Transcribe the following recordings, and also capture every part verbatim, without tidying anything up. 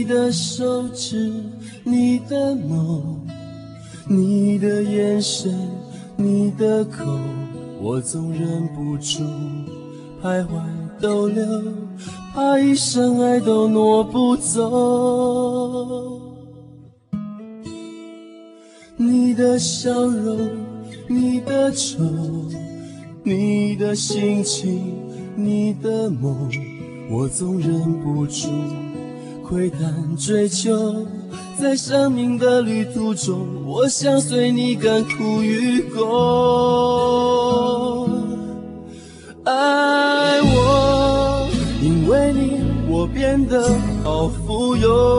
你的手指，你的眸，你的眼神，你的口，我总忍不住徘徊逗留，怕一生爱都挪不走。你的笑容，你的愁，你的心情，你的梦，我总忍不住窥探追求。在生命的旅途中，我想随你甘苦与共。爱我，因为你我变得好富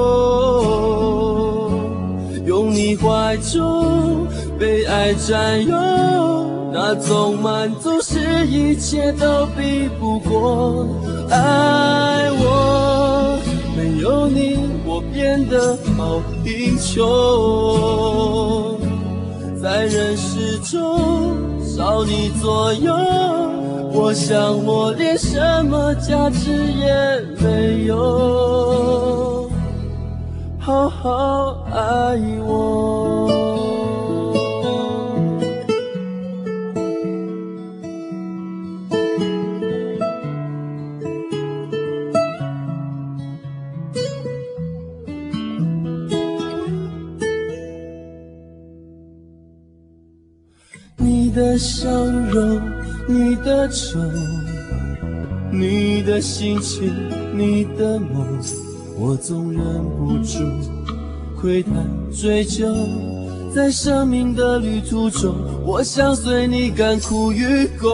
有，用你怀中被爱占有，那种满足是一切都比不过。爱我，没有你我变得好贫穷，在人世中少你左右，我想我连什么价值也没有，好好爱我。你的笑容，你的愁，你的心情，你的梦，我总忍不住窥探追究。在生命的旅途中，我想随你甘苦与共。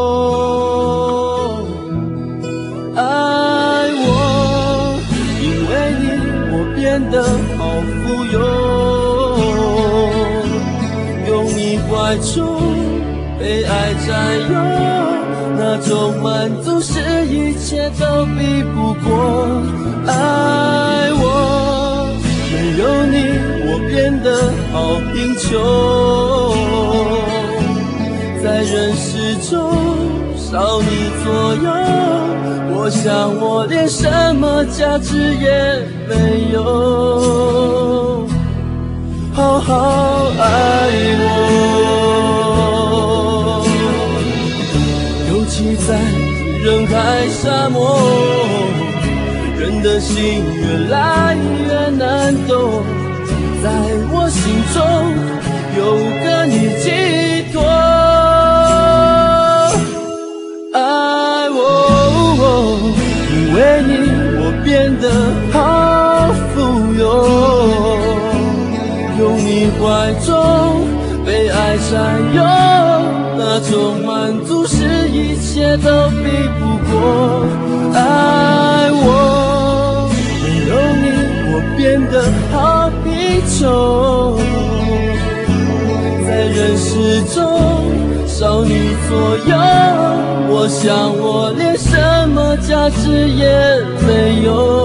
爱我，因为你我变得好富有，用你怀中被爱占有，那种满足是一切都比不过。爱我，没有你我变得好贫穷，在人世中少你左右，我想我连什么价值也没有，好好爱我。在人海沙漠，人的心越来越难懂，在我心中有个你寄托。爱我，因为你我变得好富有，用你怀中被爱占有，那种满足是一切都比不过。爱我，没有你我变得好贫穷，在人世中少你左右，我想我连什么价值也没有，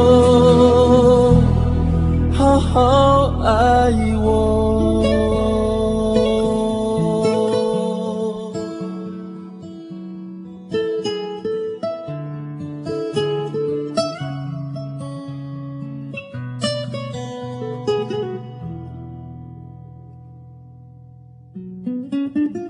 好好爱我。 thank you